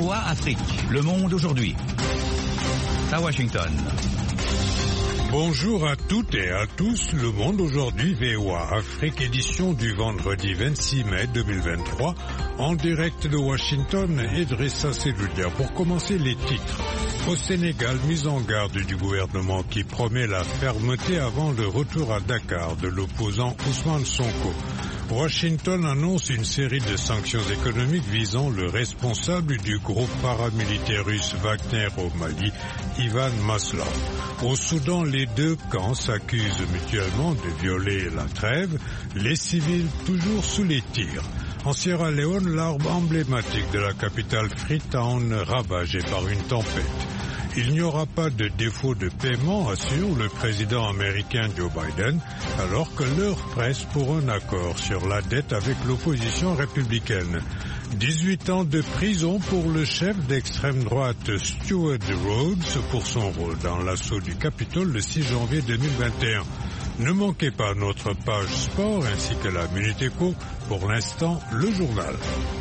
VOA Afrique, le monde aujourd'hui. À Washington. Bonjour à toutes et à tous, le monde aujourd'hui, VOA Afrique, édition du vendredi 26 mai 2023, en direct de Washington et Drissa Seloudia. Pour commencer, les titres. Au Sénégal, mise en garde du gouvernement qui promet la fermeté avant le retour à Dakar de l'opposant Ousmane Sonko. Washington annonce une série de sanctions économiques visant le responsable du groupe paramilitaire russe Wagner au Mali, Ivan Maslov. Au Soudan, les deux camps s'accusent mutuellement de violer la trêve, les civils toujours sous les tirs. En Sierra Leone, l'arbre emblématique de la capitale Freetown ravagé par une tempête. Il n'y aura pas de défaut de paiement, assure le président américain Joe Biden, alors que l'heure presse pour un accord sur la dette avec l'opposition républicaine. 18 ans de prison pour le chef d'extrême droite Stuart Rhodes pour son rôle dans l'assaut du Capitole le 6 janvier 2021. Ne manquez pas notre page sport ainsi que la Minute Éco. Pour l'instant, le journal.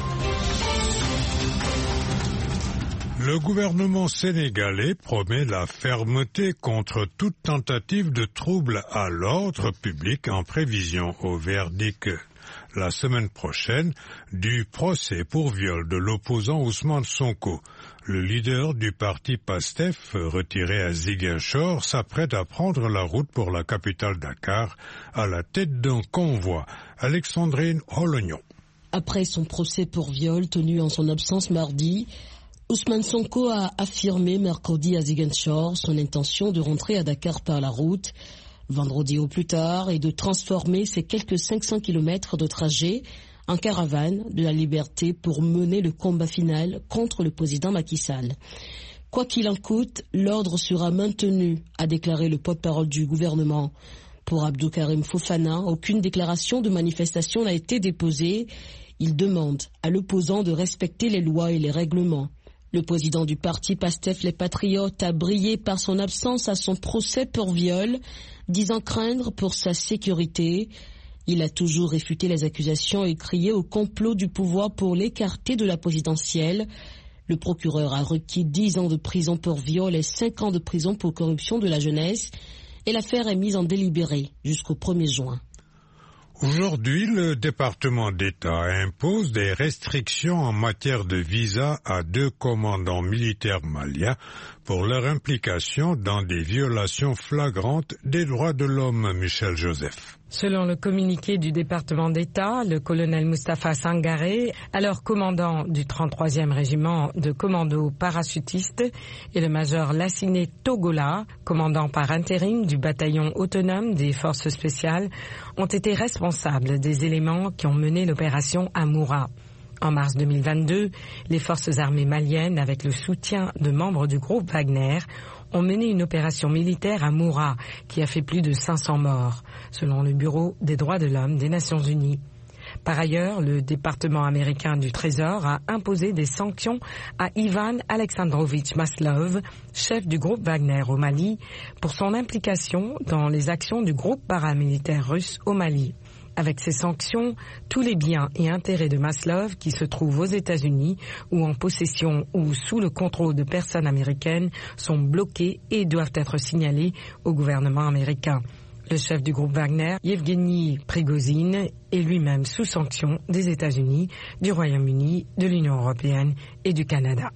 Le gouvernement sénégalais promet la fermeté contre toute tentative de trouble à l'ordre public en prévision au verdict la semaine prochaine du procès pour viol de l'opposant Ousmane Sonko. Le leader du parti PASTEF, retiré à Ziguinchor, s'apprête à prendre la route pour la capitale Dakar à la tête d'un convoi. Alexandrine Holognon. Après son procès pour viol tenu en son absence mardi, Ousmane Sonko a affirmé mercredi à Ziguinchor son intention de rentrer à Dakar par la route, vendredi au plus tard, et de transformer ses quelques 500 km de trajet en caravane de la liberté pour mener le combat final contre le président Macky Sall. Quoi qu'il en coûte, l'ordre sera maintenu, a déclaré le porte-parole du gouvernement. Pour Abdou Karim Fofana, aucune déclaration de manifestation n'a été déposée. Il demande à l'opposant de respecter les lois et les règlements. Le président du parti PASTEF Les Patriotes a brillé par son absence à son procès pour viol, disant craindre pour sa sécurité. Il a toujours réfuté les accusations et crié au complot du pouvoir pour l'écarter de la présidentielle. Le procureur a requis 10 ans de prison pour viol et 5 ans de prison pour corruption de la jeunesse. Et l'affaire est mise en délibéré jusqu'au 1er juin. Aujourd'hui, le département d'État impose des restrictions en matière de visa à 2 commandants militaires maliens pour leur implication dans des violations flagrantes des droits de l'homme. Michel Joseph. Selon le communiqué du département d'État, le colonel Moustapha Sangaré, alors commandant du 33e régiment de commandos parachutistes, et le major Lassiné Togola, commandant par intérim du bataillon autonome des forces spéciales, ont été responsables des éléments qui ont mené l'opération Amoura. En mars 2022, les forces armées maliennes, avec le soutien de membres du groupe Wagner, ont mené une opération militaire à Moura qui a fait plus de 500 morts, selon le Bureau des droits de l'homme des Nations Unies. Par ailleurs, le département américain du Trésor a imposé des sanctions à Ivan Alexandrovitch Maslov, chef du groupe Wagner au Mali, pour son implication dans les actions du groupe paramilitaire russe au Mali. Avec ces sanctions, tous les biens et intérêts de Maslov qui se trouvent aux États-Unis ou en possession ou sous le contrôle de personnes américaines sont bloqués et doivent être signalés au gouvernement américain. Le chef du groupe Wagner, Yevgeny Prigozhin, est lui-même sous sanction des États-Unis, du Royaume-Uni, de l'Union européenne et du Canada.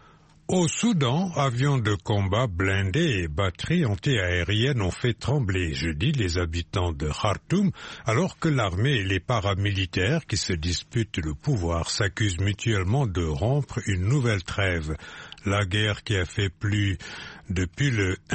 Au Soudan, avions de combat blindés et batteries antiaériennes ont fait trembler jeudi les habitants de Khartoum, alors que l'armée et les paramilitaires qui se disputent le pouvoir s'accusent mutuellement de rompre une nouvelle trêve. La guerre qui a fait depuis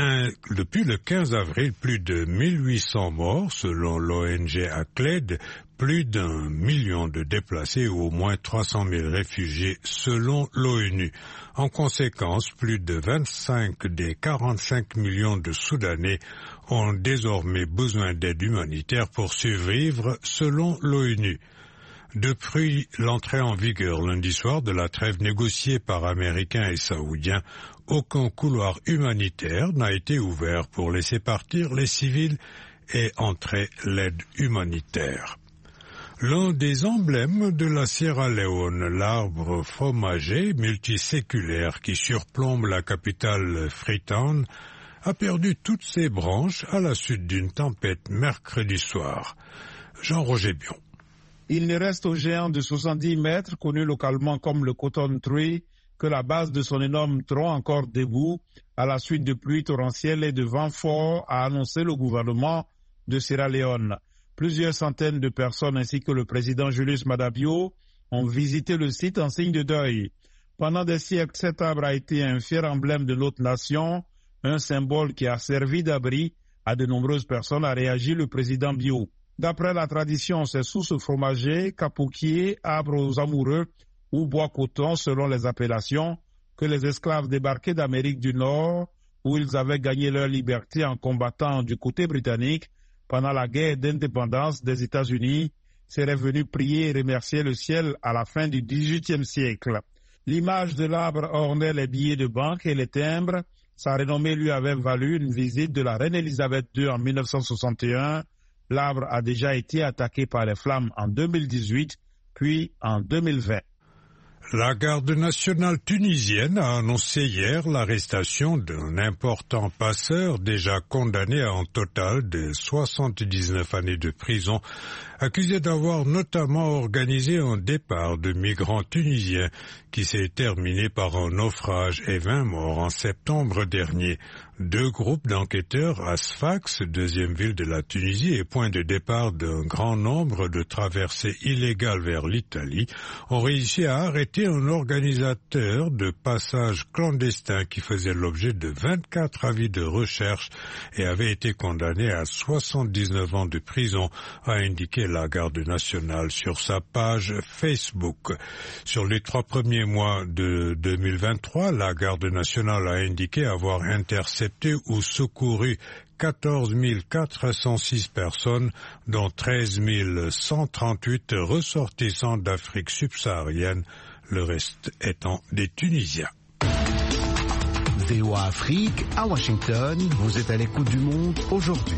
le 15 avril, plus de 1800 morts, selon l'ONG ACLED, plus d'1 million de déplacés ou au moins 300 000 réfugiés, selon l'ONU. En conséquence, plus de 25 des 45 millions de Soudanais ont désormais besoin d'aide humanitaire pour survivre, selon l'ONU. Depuis l'entrée en vigueur lundi soir de la trêve négociée par Américains et Saoudiens, aucun couloir humanitaire n'a été ouvert pour laisser partir les civils et entrer l'aide humanitaire. L'un des emblèmes de la Sierra Leone, l'arbre fromager multiséculaire qui surplombe la capitale Freetown, a perdu toutes ses branches à la suite d'une tempête mercredi soir. Jean-Roger Bion. Il ne reste au géant de 70 mètres, connu localement comme le Cotton Tree, que la base de son énorme tronc encore debout à la suite de pluies torrentielles et de vents forts, a annoncé le gouvernement de Sierra Leone. Plusieurs centaines de personnes ainsi que le président Julius Maada Bio ont visité le site en signe de deuil. Pendant des siècles, cet arbre a été un fier emblème de notre nation, un symbole qui a servi d'abri à de nombreuses personnes, a réagi le président Bio. D'après la tradition, c'est sous ce fromager, capouquier, arbre aux amoureux ou bois coton selon les appellations, que les esclaves débarqués d'Amérique du Nord, où ils avaient gagné leur liberté en combattant du côté britannique, pendant la guerre d'indépendance des États-Unis, seraient venus prier et remercier le ciel à la fin du XVIIIe siècle. L'image de l'arbre ornait les billets de banque et les timbres. Sa renommée lui avait valu une visite de la reine Elisabeth II en 1961. L'arbre a déjà été attaqué par les flammes en 2018, puis en 2020. La garde nationale tunisienne a annoncé hier l'arrestation d'un important passeur déjà condamné à un total de 79 années de prison, accusé d'avoir notamment organisé un départ de migrants tunisiens qui s'est terminé par un naufrage et 20 morts en septembre dernier. 2 groupes d'enquêteurs à Sfax, deuxième ville de la Tunisie et point de départ d'un grand nombre de traversées illégales vers l'Italie, ont réussi à arrêter un organisateur de passage clandestin qui faisait l'objet de 24 avis de recherche et avait été condamné à 79 ans de prison, a indiqué la garde nationale sur sa page Facebook. Sur les 3 premiers mois de 2023, la garde nationale a indiqué avoir intercepté ou secouru 14 406 personnes, dont 13 138 ressortissants d'Afrique subsaharienne, le reste étant des Tunisiens. VOA Afrique, à Washington, vous êtes à l'écoute du monde aujourd'hui.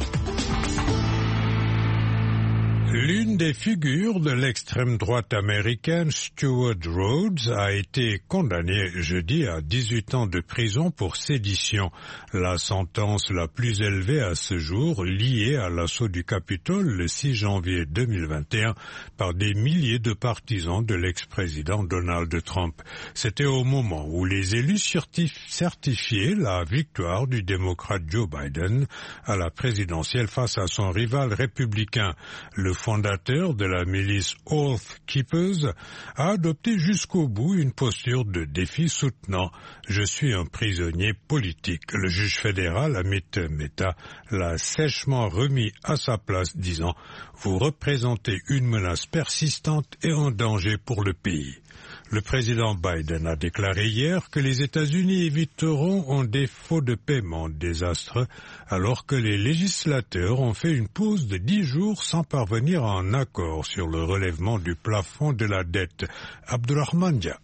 L'une des figures de l'extrême droite américaine, Stewart Rhodes, a été condamnée jeudi à 18 ans de prison pour sédition, la sentence la plus élevée à ce jour liée à l'assaut du Capitole le 6 janvier 2021 par des milliers de partisans de l'ex-président Donald Trump. C'était au moment où les élus certifiaient la victoire du démocrate Joe Biden à la présidentielle face à son rival républicain. Le fondateur de la milice Oath Keepers a adopté jusqu'au bout une posture de défi soutenant « Je suis un prisonnier politique ». Le juge fédéral Amit Mehta l'a sèchement remis à sa place, disant « Vous représentez une menace persistante et un danger pour le pays ». Le président Biden a déclaré hier que les États-Unis éviteront un défaut de paiement désastreux alors que les législateurs ont fait une pause de 10 jours sans parvenir à un accord sur le relèvement du plafond de la dette. Abdurrahman Dia.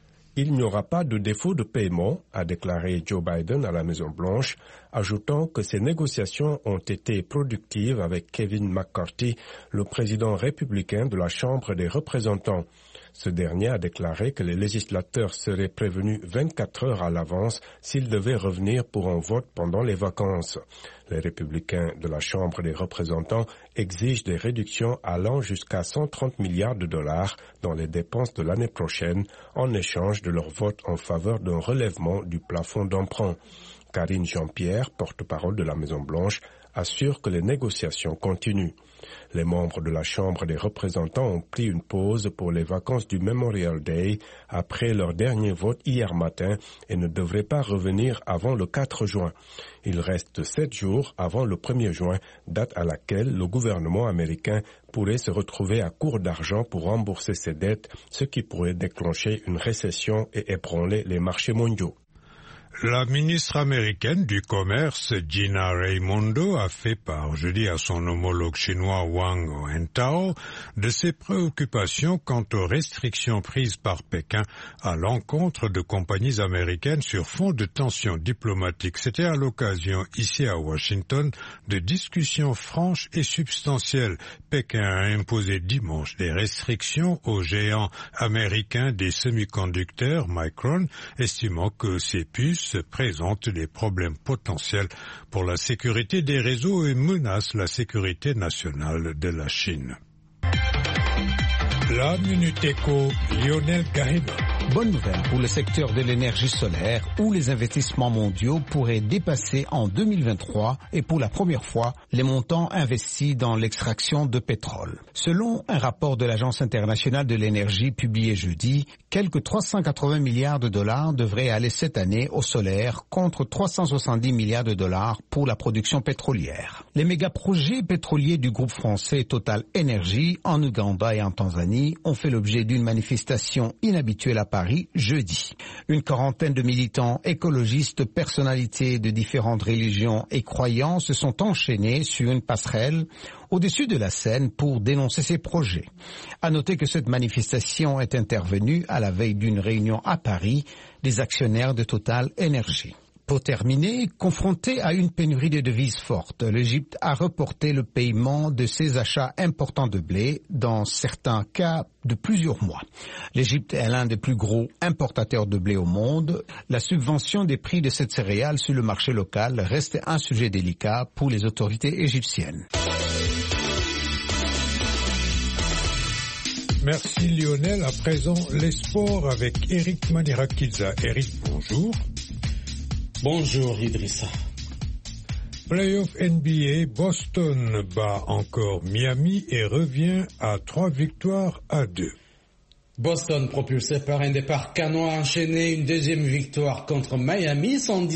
Il n'y aura pas de défaut de paiement, a déclaré Joe Biden à la Maison-Blanche, ajoutant que ces négociations ont été productives avec Kevin McCarthy, le président républicain de la Chambre des représentants. Ce dernier a déclaré que les législateurs seraient prévenus 24 heures à l'avance s'ils devaient revenir pour un vote pendant les vacances. Les républicains de la Chambre des représentants exigent des réductions allant jusqu'à 130 milliards de dollars dans les dépenses de l'année prochaine en échange de leur vote en faveur d'un relèvement du plafond d'emprunt. Karine Jean-Pierre, porte-parole de la Maison-Blanche, assure que les négociations continuent. Les membres de la Chambre des représentants ont pris une pause pour les vacances du Memorial Day après leur dernier vote hier matin et ne devraient pas revenir avant le 4 juin. Il reste 7 jours avant le 1er juin, date à laquelle le gouvernement américain pourrait se retrouver à court d'argent pour rembourser ses dettes, ce qui pourrait déclencher une récession et ébranler les marchés mondiaux. La ministre américaine du Commerce, Gina Raimondo, a fait part jeudi à son homologue chinois Wang Wentao de ses préoccupations quant aux restrictions prises par Pékin à l'encontre de compagnies américaines sur fond de tensions diplomatiques. C'était à l'occasion, ici à Washington, de discussions franches et substantielles. Pékin a imposé dimanche des restrictions aux géants américains des semi-conducteurs, Micron, estimant que ces puces présente des problèmes potentiels pour la sécurité des réseaux et menace la sécurité nationale de la Chine. La Minute Éco, Lionel Kahima. Bonne nouvelle pour le secteur de l'énergie solaire où les investissements mondiaux pourraient dépasser en 2023 et pour la première fois les montants investis dans l'extraction de pétrole. Selon un rapport de l'Agence internationale de l'énergie publié jeudi, quelques 380 milliards de dollars devraient aller cette année au solaire contre 370 milliards de dollars pour la production pétrolière. Les méga-projets pétroliers du groupe français Total Energy en Ouganda et en Tanzanie ont fait l'objet d'une manifestation inhabituelle à Paris jeudi. Une quarantaine de militants écologistes, personnalités de différentes religions et croyances se sont enchaînés sur une passerelle au-dessus de la Seine pour dénoncer ces projets. À noter que cette manifestation est intervenue à la veille d'une réunion à Paris des actionnaires de Total Energy. Pour terminer, confronté à une pénurie de devises forte, l'Égypte a reporté le paiement de ses achats importants de blé, dans certains cas de plusieurs mois. L'Égypte est l'un des plus gros importateurs de blé au monde. La subvention des prix de cette céréale sur le marché local reste un sujet délicat pour les autorités égyptiennes. Merci Lionel. À présent, les sports avec Eric Manirakidza. Eric, bonjour. Bonjour Idrissa. Playoff NBA, Boston bat encore Miami et revient à 3 victoires à 2. Boston, propulsé par un départ canon, a enchaîné une deuxième victoire contre Miami,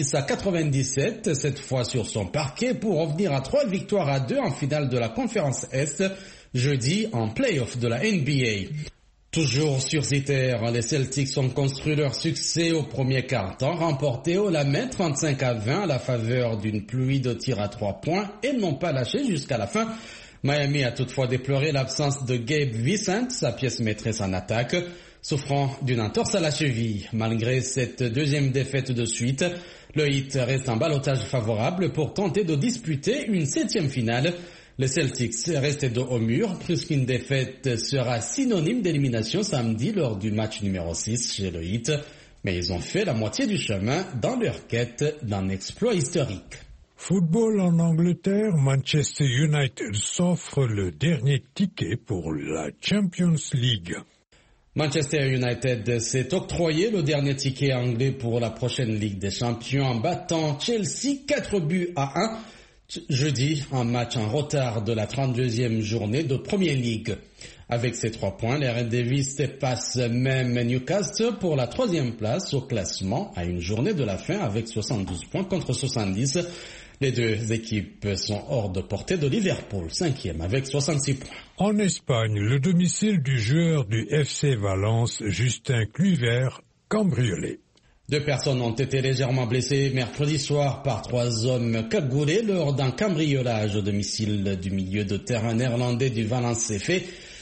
110-97, cette fois sur son parquet, pour revenir à 3 victoires à 2 en finale de la conférence Est, jeudi en playoff de la NBA. Toujours sur ces terres, les Celtics ont construit leur succès au premier quart-temps, remporté au la main 35-20 à la faveur d'une pluie de tirs à 3 points et n'ont pas lâché jusqu'à la fin. Miami a toutefois déploré l'absence de Gabe Vincent, sa pièce maîtresse en attaque, souffrant d'une entorse à la cheville. Malgré cette deuxième défaite de suite, le Heat reste en ballottage favorable pour tenter de disputer une 7e finale. Les Celtics restent dos au mur, puisqu'une défaite sera synonyme d'élimination samedi lors du match numéro 6 chez le Heat. Mais ils ont fait la moitié du chemin dans leur quête d'un exploit historique. Football en Angleterre, Manchester United s'offre le dernier ticket pour la Champions League. Manchester United s'est octroyé le dernier ticket anglais pour la prochaine Ligue des Champions en battant Chelsea 4-1. Jeudi, un match en retard de la 32e journée de Premier League. Avec ces 3 points, les Red Devils passent même Newcastle pour la 3e place au classement à une journée de la fin avec 72 points contre 70. Les deux équipes sont hors de portée de Liverpool, 5e avec 66 points. En Espagne, le domicile du joueur du FC Valence, Justin Kluivert, cambriolé. 2 personnes ont été légèrement blessées mercredi soir par 3 hommes cagoulés lors d'un cambriolage au domicile du milieu de terrain néerlandais du Valence CF.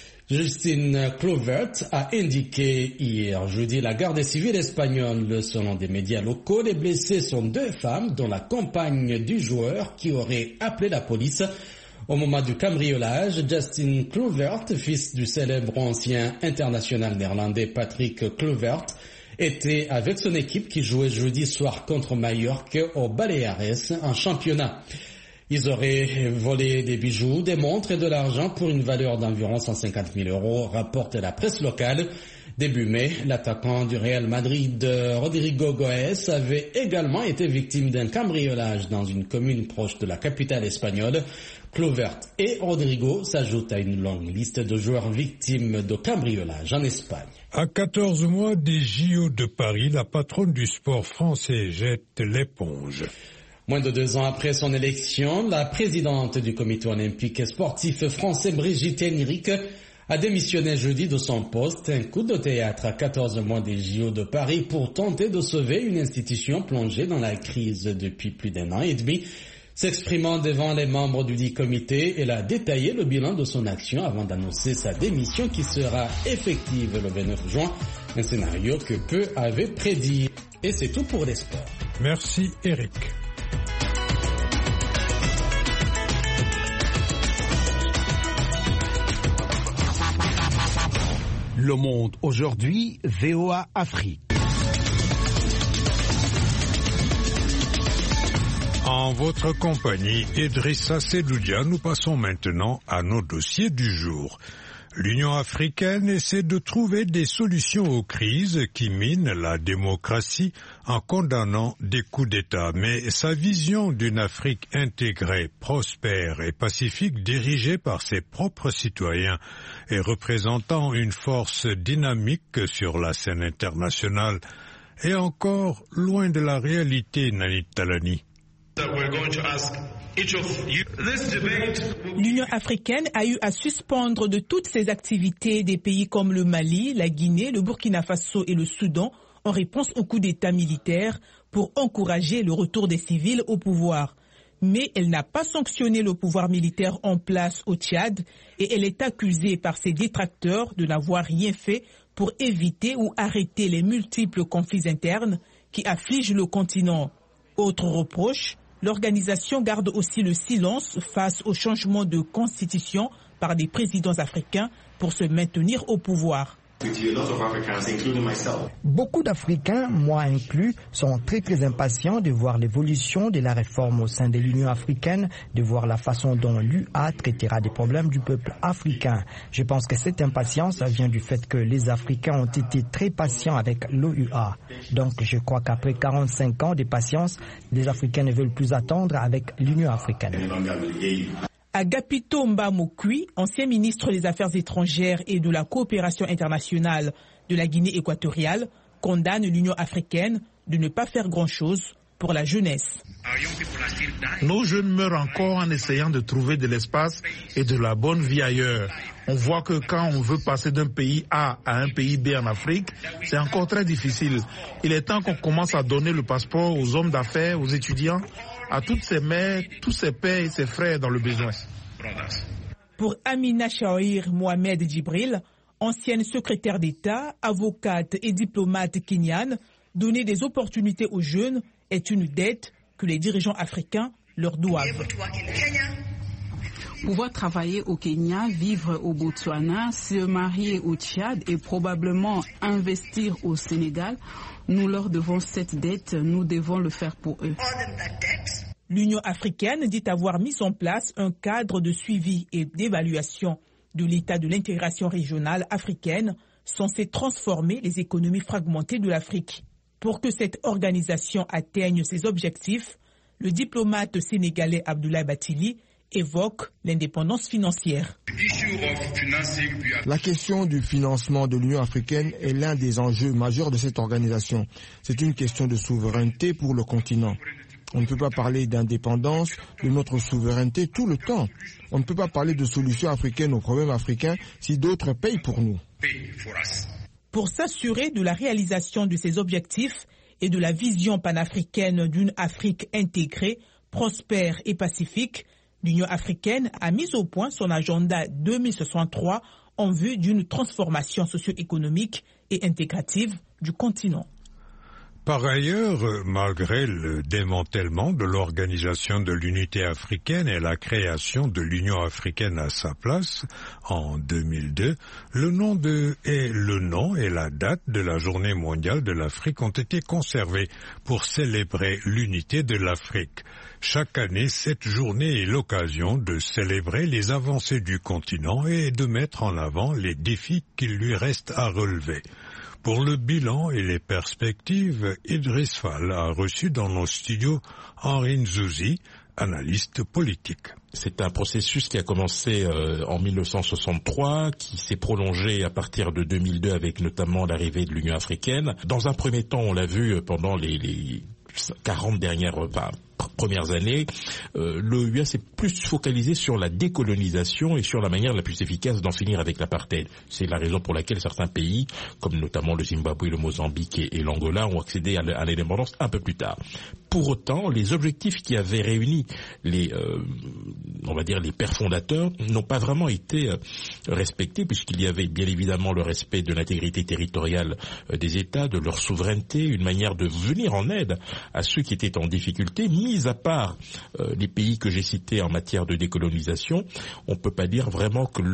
Justin Kluivert a indiqué hier jeudi la garde civile espagnole. Selon des médias locaux, les blessés sont 2 femmes, dont la compagne du joueur qui aurait appelé la police. Au moment du cambriolage, Justin Kluivert, fils du célèbre ancien international néerlandais Patrick Kluivert, était avec son équipe qui jouait jeudi soir contre Majorque au Baleares en championnat. Ils auraient volé des bijoux, des montres et de l'argent pour une valeur d'environ 150 000 €, rapporte la presse locale. Début mai, l'attaquant du Real Madrid, Rodrigo Goes, avait également été victime d'un cambriolage dans une commune proche de la capitale espagnole. Kluivert et Rodrigo s'ajoutent à une longue liste de joueurs victimes de cambriolage en Espagne. À 14 mois des JO de Paris, la patronne du sport français jette l'éponge. Moins de 2 ans après son élection, la présidente du comité olympique et sportif français, Brigitte Henrique, a démissionné jeudi de son poste, un coup de théâtre à 14 mois des JO de Paris pour tenter de sauver une institution plongée dans la crise depuis plus d'1 an et demi. S'exprimant devant les membres du dit comité, elle a détaillé le bilan de son action avant d'annoncer sa démission qui sera effective le 29 juin, un scénario que peu avaient prédit. Et c'est tout pour les sports. Merci Eric. Le Monde aujourd'hui, VOA Afrique. En votre compagnie, Idrissa Seloudia, nous passons maintenant à nos dossiers du jour. L'Union africaine essaie de trouver des solutions aux crises qui minent la démocratie en condamnant des coups d'État. Mais sa vision d'une Afrique intégrée, prospère et pacifique dirigée par ses propres citoyens et représentant une force dynamique sur la scène internationale est encore loin de la réalité, Nanit Talani. L'Union africaine a eu à suspendre de toutes ses activités des pays comme le Mali, la Guinée, le Burkina Faso et le Soudan en réponse au coup d'État militaire pour encourager le retour des civils au pouvoir. Mais elle n'a pas sanctionné le pouvoir militaire en place au Tchad et elle est accusée par ses détracteurs de n'avoir rien fait pour éviter ou arrêter les multiples conflits internes qui affligent le continent. Autre reproche, l'organisation garde aussi le silence face au changement de constitution par des présidents africains pour se maintenir au pouvoir. Beaucoup d'Africains, moi inclus, sont très impatients de voir l'évolution de la réforme au sein de l'Union africaine, de voir la façon dont l'UA traitera des problèmes du peuple africain. Je pense que cette impatience vient du fait que les Africains ont été très patients avec l'OUA. Donc je crois qu'après 45 ans de patience, les Africains ne veulent plus attendre avec l'Union africaine. Agapito Mbamokui, ancien ministre des Affaires étrangères et de la coopération internationale de la Guinée équatoriale, condamne l'Union africaine de ne pas faire grand-chose pour la jeunesse. Nos jeunes meurent encore en essayant de trouver de l'espace et de la bonne vie ailleurs. On voit que quand on veut passer d'un pays A à un pays B en Afrique, c'est encore très difficile. Il est temps qu'on commence à donner le passeport aux hommes d'affaires, aux étudiants, à toutes ces mères, tous ces pères et ces frères dans le besoin. Pour Amina Shahir Mohamed Djibril, ancienne secrétaire d'État, avocate et diplomate kenyane, donner des opportunités aux jeunes est une dette que les dirigeants africains leur doivent. Pouvoir travailler au Kenya, vivre au Botswana, se marier au Tchad et probablement investir au Sénégal, nous leur devons cette dette, nous devons le faire pour eux. L'Union africaine dit avoir mis en place un cadre de suivi et d'évaluation de l'état de l'intégration régionale africaine censé transformer les économies fragmentées de l'Afrique. Pour que cette organisation atteigne ses objectifs, le diplomate sénégalais Abdoulaye Bathily évoque l'indépendance financière. La question du financement de l'Union africaine est l'un des enjeux majeurs de cette organisation. C'est une question de souveraineté pour le continent. On ne peut pas parler d'indépendance, de notre souveraineté tout le temps. On ne peut pas parler de solutions africaines aux problèmes africains si d'autres payent pour nous. Pour s'assurer de la réalisation de ces objectifs et de la vision panafricaine d'une Afrique intégrée, prospère et pacifique, l'Union africaine a mis au point son agenda 2063 en vue d'une transformation socio-économique et intégrative du continent. Par ailleurs, malgré le démantèlement de l'Organisation de l'Unité africaine et la création de l'Union africaine à sa place en 2002, le nom et la date de la Journée mondiale de l'Afrique ont été conservés pour célébrer l'unité de l'Afrique. Chaque année, cette journée est l'occasion de célébrer les avancées du continent et de mettre en avant les défis qu'il lui reste à relever. Pour le bilan et les perspectives, Idriss Fall a reçu dans nos studios Henri Nzouzi, analyste politique. C'est un processus qui a commencé en 1963, qui s'est prolongé à partir de 2002 avec notamment l'arrivée de l'Union africaine. Dans un premier temps, on l'a vu pendant les 40 dernières, premières années, l'OUA s'est plus focalisé sur la décolonisation et sur la manière la plus efficace d'en finir avec l'apartheid. C'est la raison pour laquelle certains pays, comme notamment le Zimbabwe, le Mozambique et l'Angola, ont accédé à l'indépendance un peu plus tard. Pour autant, les objectifs qui avaient réuni les pères fondateurs n'ont pas vraiment été respectés, puisqu'il y avait bien évidemment le respect de l'intégrité territoriale des États, de leur souveraineté, une manière de venir en aide à ceux qui étaient en difficulté. Mis à part les pays que j'ai cités en matière de décolonisation, on ne peut pas dire vraiment que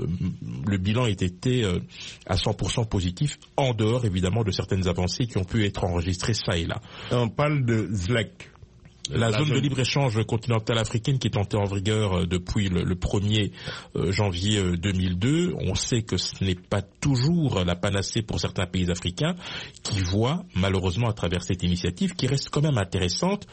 le bilan ait été à 100% positif, en dehors évidemment de certaines avancées qui ont pu être enregistrées ça et là. On parle de ZLEC. La zone de libre-échange continentale africaine qui est entrée en vigueur depuis le 1er janvier 2002. On sait que ce n'est pas toujours la panacée pour certains pays africains qui voient, malheureusement à travers cette initiative, qui reste quand même intéressante,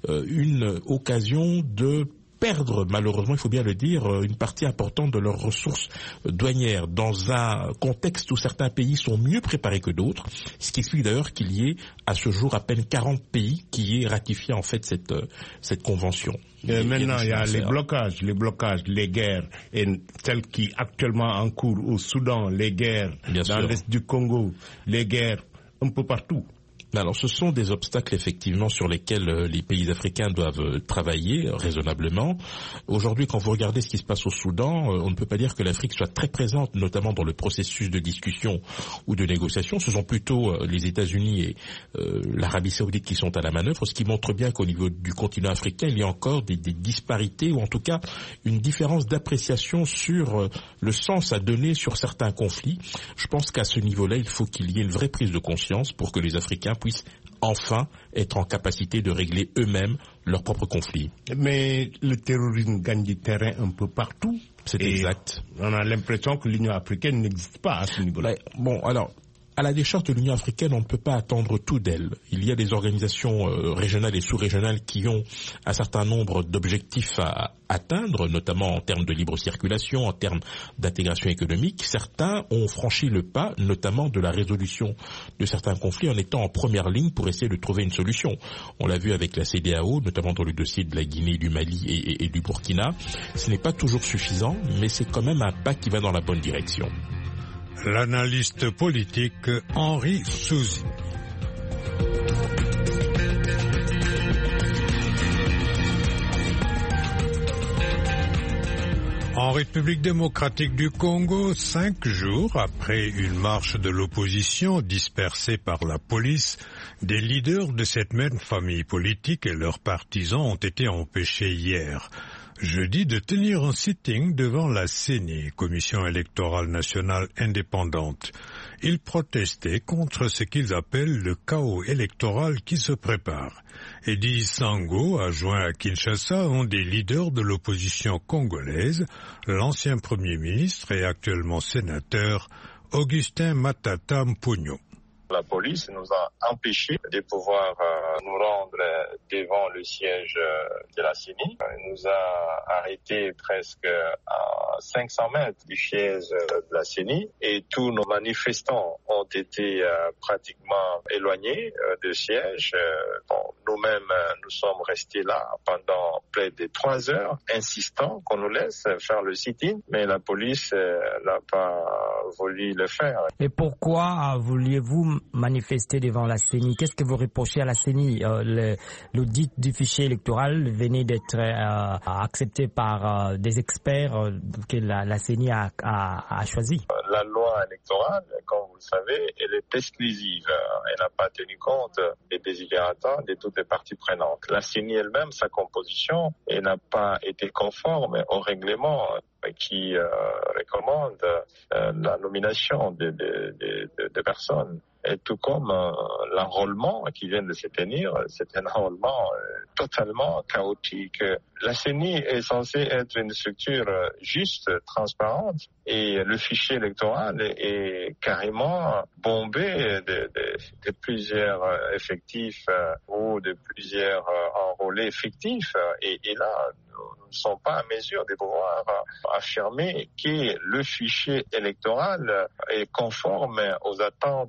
une occasion de perdre, malheureusement, il faut bien le dire, une partie importante de leurs ressources douanières dans un contexte où certains pays sont mieux préparés que d'autres, ce qui explique d'ailleurs qu'il y ait à ce jour à peine 40 pays qui aient ratifié en fait cette convention. Maintenant, il y a les blocages, les guerres, et celles qui actuellement en cours au Soudan, les guerres dans l'est du Congo, les guerres un peu partout. Alors, ce sont des obstacles effectivement sur lesquels les pays africains doivent travailler raisonnablement. Aujourd'hui, quand vous regardez ce qui se passe au Soudan, on ne peut pas dire que l'Afrique soit très présente, notamment dans le processus de discussion ou de négociation. Ce sont plutôt les États-Unis et l'Arabie Saoudite qui sont à la manœuvre, ce qui montre bien qu'au niveau du continent africain, il y a encore des disparités ou en tout cas une différence d'appréciation sur le sens à donner sur certains conflits. Je pense qu'à ce niveau-là, il faut qu'il y ait une vraie prise de conscience pour que les Africains puissent enfin être en capacité de régler eux-mêmes leurs propres conflits. Mais le terrorisme gagne du terrain un peu partout. C'est exact. On a l'impression que l'Union africaine n'existe pas à ce niveau-là. Bon, alors, à la décharge de l'Union africaine, on ne peut pas attendre tout d'elle. Il y a des organisations régionales et sous-régionales qui ont un certain nombre d'objectifs à atteindre, notamment en termes de libre circulation, en termes d'intégration économique. Certains ont franchi le pas, notamment de la résolution de certains conflits, en étant en première ligne pour essayer de trouver une solution. On l'a vu avec la CEDEAO, notamment dans le dossier de la Guinée, du Mali et du Burkina. Ce n'est pas toujours suffisant, mais c'est quand même un pas qui va dans la bonne direction. L'analyste politique Henri Souzy. En République démocratique du Congo, 5 jours après une marche de l'opposition dispersée par la police, des leaders de cette même famille politique et leurs partisans ont été empêchés hier, jeudi, de tenir un sitting devant la CENI, Commission électorale nationale indépendante. Ils protestaient contre ce qu'ils appellent le chaos électoral qui se prépare. Eddie Sango, adjoint à Kinshasa, un des leaders de l'opposition congolaise, l'ancien Premier ministre et actuellement sénateur, Augustin Matata Mpogno. La police nous a empêchés de pouvoir nous rendre devant le siège de la CENI. Elle nous a arrêtés presque à 500 mètres du siège de la CENI et tous nos manifestants ont été pratiquement éloignés du siège. Nous-mêmes, nous sommes restés là pendant près de 3 heures, insistant qu'on nous laisse faire le sit-in, mais la police n'a pas voulu le faire. Et pourquoi vouliez-vous manifester devant la CENI? Qu'est-ce que vous reprochez à la CENI? L'audit du fichier électoral venait d'être accepté par des experts que la CENI a choisi. La loi électorale, comme vous le savez, elle est exclusive. Elle n'a pas tenu compte des desiderata de toutes les parties prenantes. La CENI elle-même, sa composition, elle n'a pas été conforme au règlement qui recommande la nomination de personnes. Et tout comme l'enrôlement qui vient de se tenir, c'est un enrôlement totalement chaotique. La CENI est censée être une structure juste, transparente, et le fichier électoral est carrément bombé de plusieurs effectifs ou de plusieurs enrôlés fictifs. Et là, nous ne sommes pas en mesure de pouvoir affirmer que le fichier électoral est conforme aux attentes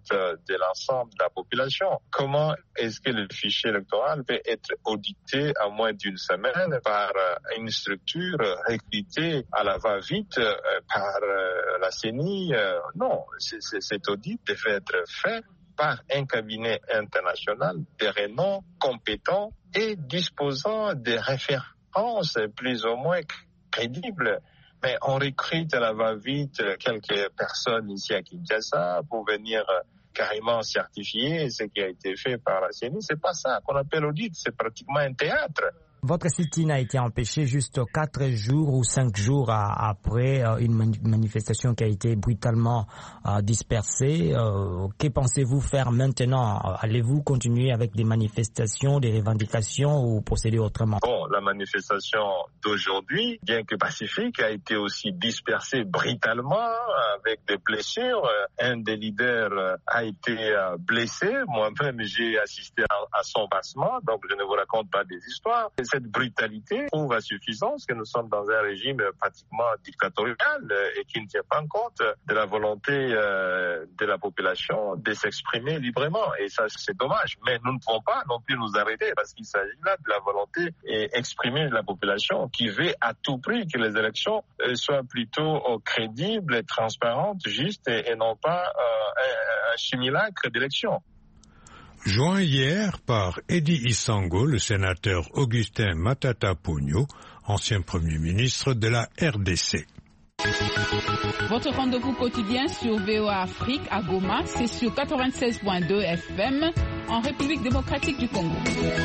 de l'ensemble de la population. Comment est-ce que le fichier électoral peut être audité en moins d'une semaine par une structure recrutée à la va-vite par la CENI? Non, cet audit devait être fait par un cabinet international de renom compétent et disposant de références plus ou moins crédibles. Mais on recrute à la va-vite quelques personnes ici à Kinshasa pour venir carrément certifier ce qui a été fait par la CENI. C'est pas ça qu'on appelle audit, c'est pratiquement un théâtre. Votre sit-in a été empêché juste 4 jours ou 5 jours après une manifestation qui a été brutalement dispersée. Que pensez-vous faire maintenant? Allez-vous continuer avec des manifestations, des revendications ou procéder autrement? Bon, la manifestation d'aujourd'hui, bien que pacifique, a été aussi dispersée brutalement avec des blessures. Un des leaders a été blessé. Moi-même, j'ai assisté à son passement, donc je ne vous raconte pas des histoires. Cette brutalité prouve à suffisance que nous sommes dans un régime pratiquement dictatorial et qui ne tient pas compte de la volonté de la population de s'exprimer librement. Et ça, c'est dommage. Mais nous ne pouvons pas non plus nous arrêter parce qu'il s'agit là de la volonté exprimée de la population qui veut à tout prix que les élections soient plutôt crédibles, transparentes, justes et non pas un simulacre d'élection. Joint hier par Eddie Isango, le sénateur Augustin Matata Ponyo, ancien Premier ministre de la RDC. Votre rendez-vous quotidien sur VOA Afrique à Goma, c'est sur 96.2 FM en République démocratique du Congo.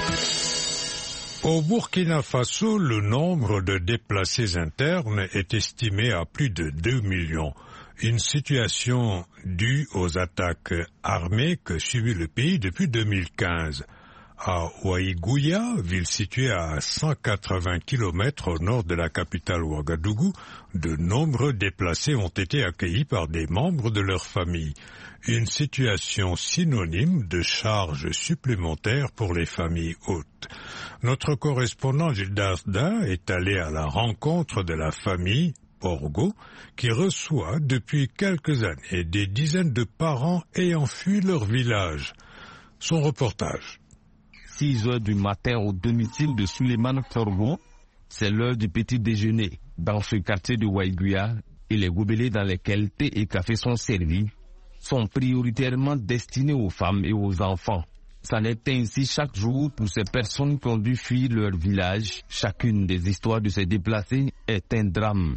Au Burkina Faso, le nombre de déplacés internes est estimé à plus de 2 millions. Une situation due aux attaques armées que subit le pays depuis 2015. À Waïgouya, ville située à 180 km au nord de la capitale Ouagadougou, de nombreux déplacés ont été accueillis par des membres de leur famille. Une situation synonyme de charges supplémentaires pour les familles hôtes. Notre correspondant Gilda Arda est allé à la rencontre de la famille Porgo, qui reçoit depuis quelques années des dizaines de parents ayant fui leur village. Son reportage. 6 heures du matin au domicile de Souleymane Porgo, c'est l'heure du petit déjeuner. Dans ce quartier de Waïgouya, et les goubelets dans lesquels thé et café sont servis sont prioritairement destinés aux femmes et aux enfants. Ça n'est ainsi chaque jour pour ces personnes qui ont dû fuir leur village. Chacune des histoires de ces déplacés est un drame.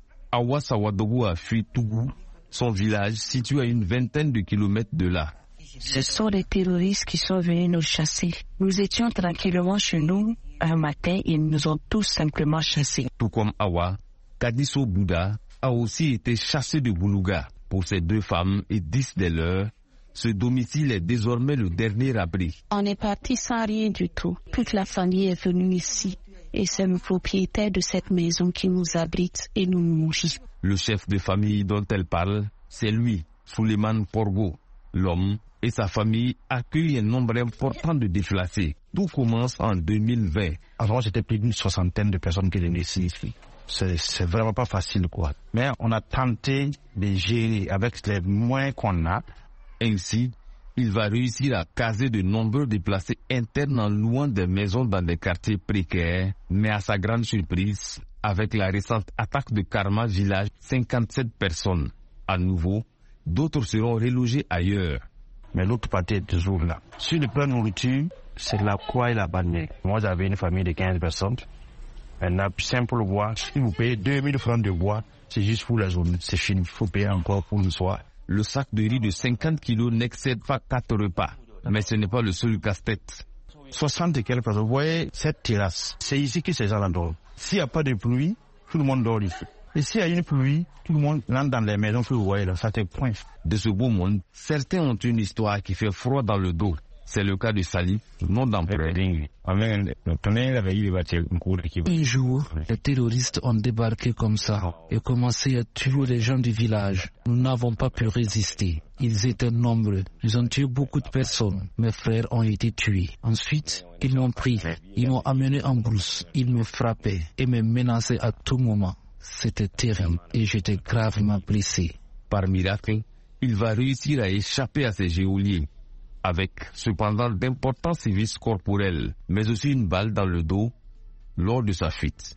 Awa Sawadogo a fui Tougou, son village situé à une vingtaine de kilomètres de là. Ce sont des terroristes qui sont venus nous chasser. Nous étions tranquillement chez nous. Un matin, ils nous ont tous simplement chassés. Tout comme Awa, Kadiso Bouddha a aussi été chassé de Boulouga. Pour ces 2 femmes et 10 des leurs, ce domicile est désormais le dernier abri. On est parti sans rien du tout. Toute la famille est venue ici. Et c'est le propriétaire de cette maison qui nous abrite et nous nourrit. Le chef de famille dont elle parle, c'est lui, Souleymane Porgo. L'homme et sa famille accueillent un nombre important de déplacés. Tout commence en 2020. Avant, c'était plus d'une 60aine de personnes qui venaient ici. C'est vraiment pas facile, quoi. Mais on a tenté de gérer avec les moyens qu'on a. Ainsi, il va réussir à caser de nombreux déplacés internes en louant des maisons dans des quartiers précaires. Mais à sa grande surprise, avec la récente attaque de Karma Village, 57 personnes. À nouveau, d'autres seront relogés ailleurs. Mais l'autre partie est toujours là. Sur le plan nourriture, c'est la croix et la bannière. Moi, j'avais une famille de 15 personnes. Maintenant, simple bois, si vous payez 2000 francs de bois, c'est juste pour la journée. C'est fini, il faut payer encore pour le soir. Le sac de riz de 50 kilos n'excède pas 4 repas. Mais ce n'est pas le seul casse-tête. 60 et quelques personnes. Vous voyez cette terrasse, c'est ici que ces gens dorment. S'il n'y a pas de pluie, tout le monde dort ici. Et s'il y a une pluie, tout le monde rentre dans les maisons que vous voyez là, ça te pointe. De ce beau monde, certains ont une histoire qui fait froid dans le dos. C'est le cas de Sali, nom d'emprunt. Un jour, les terroristes ont débarqué comme ça et commencé à tuer les gens du village. Nous n'avons pas pu résister. Ils étaient nombreux. Ils ont tué beaucoup de personnes. Mes frères ont été tués. Ensuite, ils m'ont pris. Ils m'ont amené en brousse. Ils me frappaient et me menaçaient à tout moment. C'était terrible et j'étais gravement blessé. Par miracle, il va réussir à échapper à ces geôliers, avec cependant d'importants sévices corporels, mais aussi une balle dans le dos lors de sa fuite.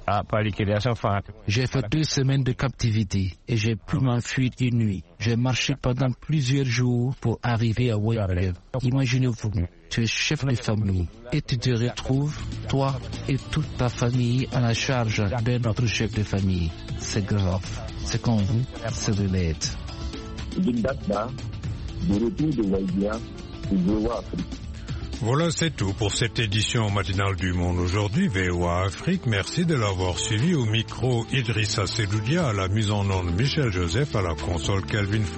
J'ai fait 2 semaines de captivité et j'ai pu m'enfuir une nuit. J'ai marché pendant plusieurs jours pour arriver à Waigoulia. Imaginez-vous, tu es chef de famille et tu te retrouves, toi et toute ta famille, à la charge d'un autre chef de famille. C'est grave. C'est comme vous, c'est de l'aide. Voilà, c'est tout pour cette édition matinale du Monde aujourd'hui, VOA Afrique. Merci de l'avoir suivi. Au micro, Idrissa Seloudia, à la mise en onde Michel Joseph, à la console Kelvin